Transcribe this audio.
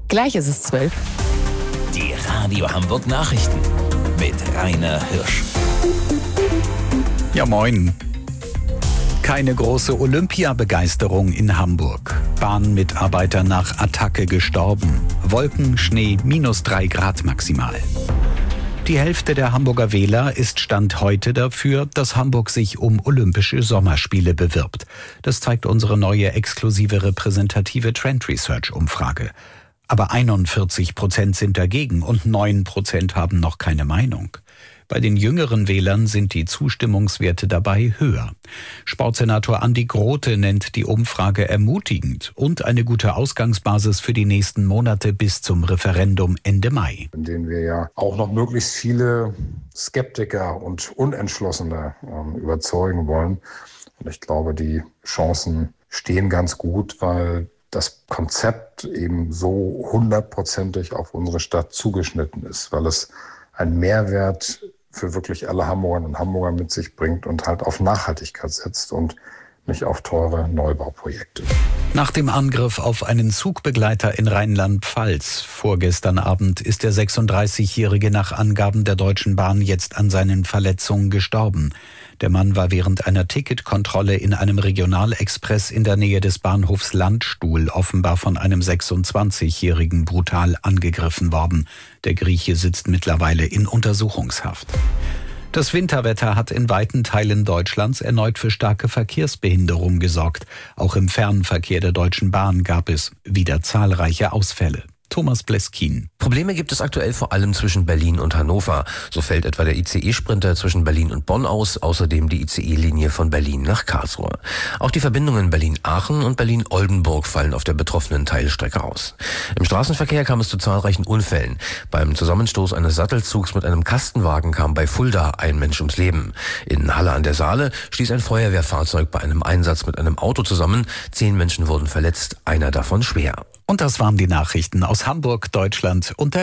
Gleich ist es 12. Die Radio Hamburg Nachrichten mit Rainer Hirsch. Ja, moin. Keine große Olympiabegeisterung in Hamburg. Bahnmitarbeiter nach Attacke gestorben. Wolken, Schnee, -3 Grad maximal. Die Hälfte der Hamburger Wähler ist Stand heute dafür, dass Hamburg sich um Olympische Sommerspiele bewirbt. Das zeigt unsere neue exklusive repräsentative Trend Research Umfrage. Aber 41% sind dagegen und 9% haben noch keine Meinung. Bei den jüngeren Wählern sind die Zustimmungswerte dabei höher. Sportsenator Andi Grote nennt die Umfrage ermutigend und eine gute Ausgangsbasis für die nächsten Monate bis zum Referendum Ende Mai. In denen wir ja auch noch möglichst viele Skeptiker und Unentschlossene überzeugen wollen. Und ich glaube, die Chancen stehen ganz gut, weil das Konzept eben so 100%ig auf unsere Stadt zugeschnitten ist, weil es einen Mehrwert für wirklich alle Hamburgerinnen und Hamburger mit sich bringt und halt auf Nachhaltigkeit setzt und nicht auf teure Neubauprojekte. Nach dem Angriff auf einen Zugbegleiter in Rheinland-Pfalz vorgestern Abend ist der 36-Jährige nach Angaben der Deutschen Bahn jetzt an seinen Verletzungen gestorben. Der Mann war während einer Ticketkontrolle in einem Regionalexpress in der Nähe des Bahnhofs Landstuhl offenbar von einem 26-Jährigen brutal angegriffen worden. Der Grieche sitzt mittlerweile in Untersuchungshaft. Das Winterwetter hat in weiten Teilen Deutschlands erneut für starke Verkehrsbehinderung gesorgt. Auch im Fernverkehr der Deutschen Bahn gab es wieder zahlreiche Ausfälle. Thomas Bleskin. Probleme gibt es aktuell vor allem zwischen Berlin und Hannover. So fällt etwa der ICE-Sprinter zwischen Berlin und Bonn aus, außerdem die ICE-Linie von Berlin nach Karlsruhe. Auch die Verbindungen Berlin-Aachen und Berlin-Oldenburg fallen auf der betroffenen Teilstrecke aus. Im Straßenverkehr kam es zu zahlreichen Unfällen. Beim Zusammenstoß eines Sattelzugs mit einem Kastenwagen kam bei Fulda ein Mensch ums Leben. In Halle an der Saale stieß ein Feuerwehrfahrzeug bei einem Einsatz mit einem Auto zusammen. 10 Menschen wurden verletzt, einer davon schwer. Und das waren die Nachrichten aus Hamburg, Deutschland und der